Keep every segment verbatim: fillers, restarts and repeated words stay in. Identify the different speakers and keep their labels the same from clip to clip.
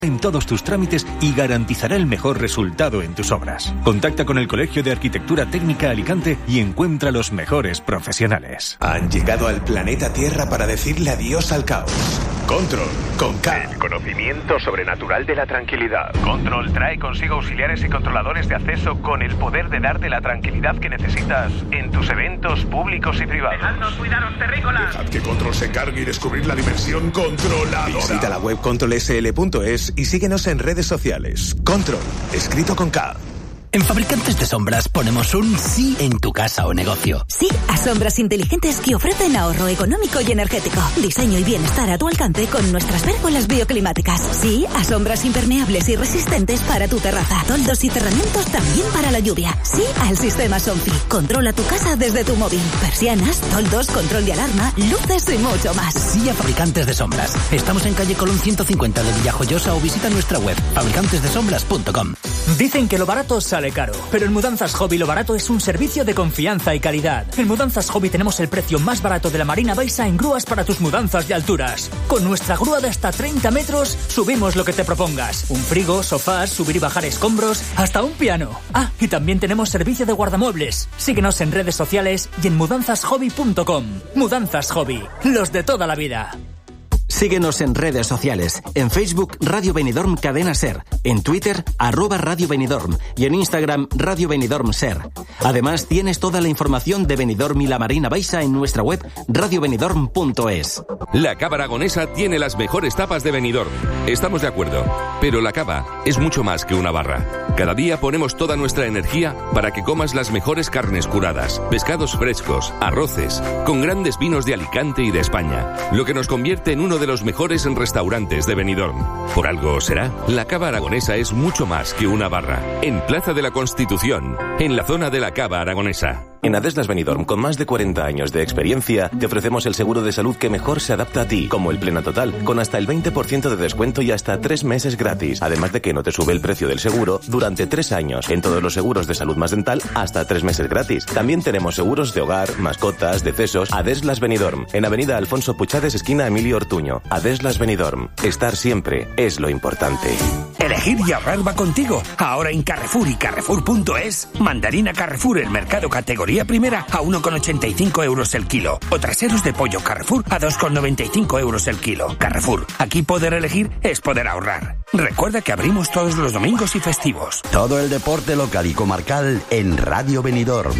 Speaker 1: en todos tus trámites y garantizará el mejor resultado en tus obras. Contacta con el Colegio de Arquitectura Técnica Alicante y encuentra los mejores profesionales.
Speaker 2: Han llegado al planeta Tierra para decirle adiós al caos. Control, con K.
Speaker 3: El conocimiento sobrenatural de la tranquilidad. Control trae consigo auxiliares y controladores de acceso con el poder de darte la tranquilidad que necesitas en tus eventos públicos y privados.
Speaker 4: Dejadnos cuidaros, terrícolas.
Speaker 2: Dejad que Control se encargue y descubrir la dimensión controlada. Visita la web control s l punto es y síguenos en redes sociales. Control, escrito con K.
Speaker 5: En Fabricantes de Sombras ponemos un sí en tu casa o negocio.
Speaker 6: Sí a sombras inteligentes que ofrecen ahorro económico y energético. Diseño y bienestar a tu alcance con nuestras pérgolas bioclimáticas. Sí a sombras impermeables y resistentes para tu terraza. Toldos y cerramientos también para la lluvia. Sí al sistema Sonfi. Controla tu casa desde tu móvil. Persianas, toldos, control de alarma, luces y mucho más.
Speaker 5: Sí a Fabricantes de Sombras. Estamos en calle Colón ciento cincuenta de Villajoyosa o visita nuestra web fabricantes de sombras punto com.
Speaker 7: Dicen que lo barato sale caro, pero en Mudanzas Hobby lo barato es un servicio de confianza y calidad. En Mudanzas Hobby tenemos el precio más barato de la Marina Baixa en grúas para tus mudanzas de alturas. Con nuestra grúa de hasta treinta metros subimos lo que te propongas. Un frigo, sofás, subir y bajar escombros, hasta un piano. Ah, y también tenemos servicio de guardamuebles. Síguenos en redes sociales y en mudanzas hobby punto com. Mudanzas Hobby, los de toda la vida.
Speaker 8: Síguenos en redes sociales. En Facebook, Radio Benidorm Cadena Ser. En Twitter, arroba Radio Benidorm. Y en Instagram, Radio Benidorm Ser. Además, tienes toda la información de Benidorm y la Marina Baixa en nuestra web radio benidorm punto es.
Speaker 9: La Cava Aragonesa tiene las mejores tapas de Benidorm. Estamos de acuerdo. Pero la cava es mucho más que una barra. Cada día ponemos toda nuestra energía para que comas las mejores carnes curadas, pescados frescos, arroces, con grandes vinos de Alicante y de España. Lo que nos convierte en uno de los mejores restaurantes de Benidorm. Por algo será, la Cava Aragonesa es mucho más que una barra. En Plaza de la Constitución, en la zona de la Cava Aragonesa.
Speaker 10: En Adeslas Benidorm, con más de cuarenta años de experiencia, te ofrecemos el seguro de salud que mejor se adapta a ti, como el Plena Total, con hasta el veinte por ciento de descuento y hasta tres meses gratis. Además de que no te sube el precio del seguro durante tres años. En todos los seguros de salud más dental, hasta tres meses gratis. También tenemos seguros de hogar, mascotas, decesos. Adeslas Benidorm, en Avenida Alfonso Puchades, esquina Emilio Ortuño. Adeslas Benidorm, estar siempre es lo importante.
Speaker 11: Elegir y ahorrar va contigo. Ahora en Carrefour y Carrefour punto es, mandarina Carrefour, el mercado categoría primera a uno con ochenta y cinco euros el kilo. O traseros de pollo Carrefour a dos con noventa y cinco euros el kilo. Carrefour, aquí poder elegir es poder ahorrar. Recuerda que abrimos todos los domingos y festivos.
Speaker 12: Todo el deporte local y comarcal en Radio Benidorm.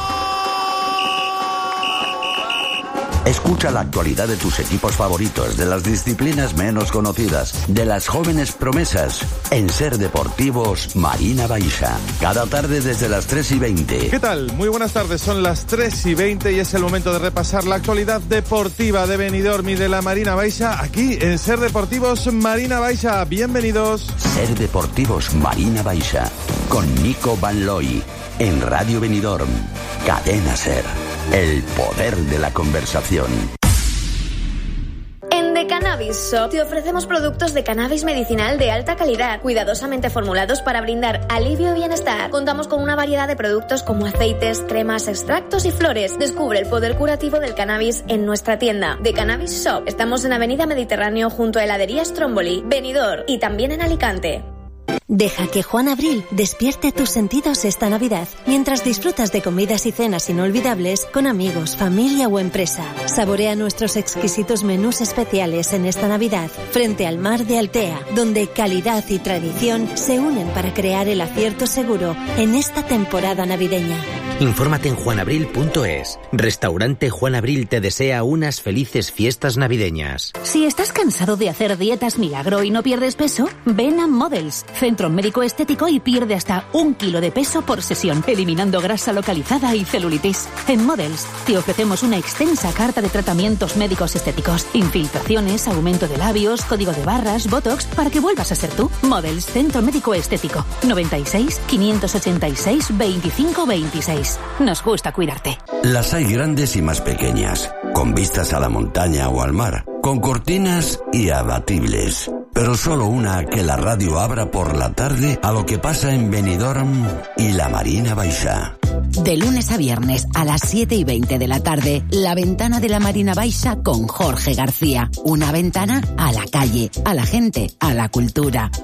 Speaker 12: Escucha la actualidad de tus equipos favoritos, de las disciplinas menos conocidas, de las jóvenes promesas, en Ser Deportivos Marina Baixa. Cada tarde desde las tres y veinte.
Speaker 13: ¿Qué tal? Muy buenas tardes, son las tres y veinte y es el momento de repasar la actualidad deportiva de Benidorm y de la Marina Baixa, aquí en Ser Deportivos Marina Baixa. Bienvenidos.
Speaker 12: Ser Deportivos Marina Baixa, con Nico Van Looy, en Radio Benidorm, Cadena Ser. El poder de la conversación.
Speaker 14: En The Cannabis Shop te ofrecemos productos de cannabis medicinal de alta calidad, cuidadosamente formulados para brindar alivio y bienestar. Contamos con una variedad de productos como aceites, cremas, extractos y flores. Descubre el poder curativo del cannabis en nuestra tienda. The Cannabis Shop. Estamos en Avenida Mediterráneo junto a Heladería Stromboli, Benidorm y también en Alicante.
Speaker 6: Deja que Juan Abril despierte tus sentidos esta Navidad, mientras disfrutas de comidas y cenas inolvidables con amigos, familia o empresa. Saborea nuestros exquisitos menús especiales en esta Navidad, frente al mar de Altea, donde calidad y tradición se unen para crear el acierto seguro en esta temporada navideña.
Speaker 15: Infórmate en juan abril punto es. Restaurante Juan Abril te desea unas felices fiestas navideñas.
Speaker 16: Si estás cansado de hacer dietas milagro y no pierdes peso, ven a Models, centro médico estético, y pierde hasta un kilo de peso por sesión, eliminando grasa localizada y celulitis. En Models te ofrecemos una extensa carta de tratamientos médicos estéticos, infiltraciones, aumento de labios, código de barras, botox, para que vuelvas a ser tú. Models, centro médico estético, noventa y seis, quinientos ochenta y seis, veinticinco veintiséis. Nos gusta cuidarte.
Speaker 12: Las hay grandes y más pequeñas, con vistas a la montaña o al mar, con cortinas y abatibles. Pero solo una que la radio abra por la tarde a lo que pasa en Benidorm y la Marina Baixa.
Speaker 4: De lunes a viernes a las siete y veinte de la tarde, La Ventana de la Marina Baixa con Jorge García. Una ventana a la calle, a la gente, a la cultura.